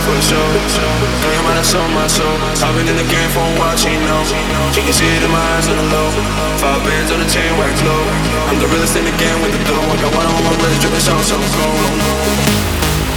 for sure. Know you might have sold my soul. I've been in the game for a while, she know. She can see it in my eyes on the low. 5 bands on the chain, wax low. I'm the realest in the game with the dough. I got one on my wrist, dripping so cold.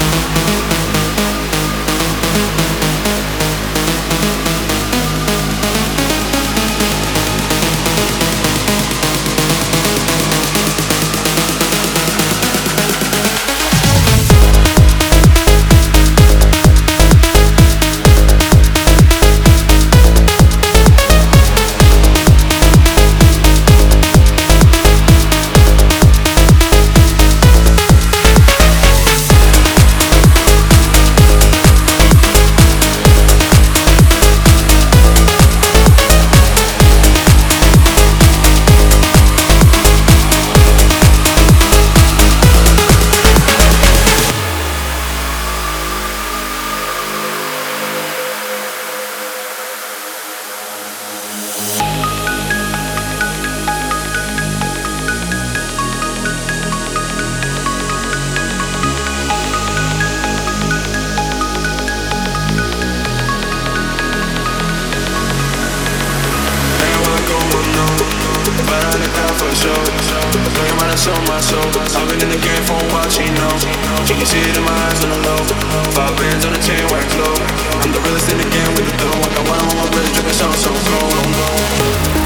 For sure. Know you might have sold my soul. I've been in the game for a while, she know. She can see it in my eyes on the low. 5 bands on the chain, wax low. I'm the realest in the game with the dough. I got one on my wrist, dripping so cold.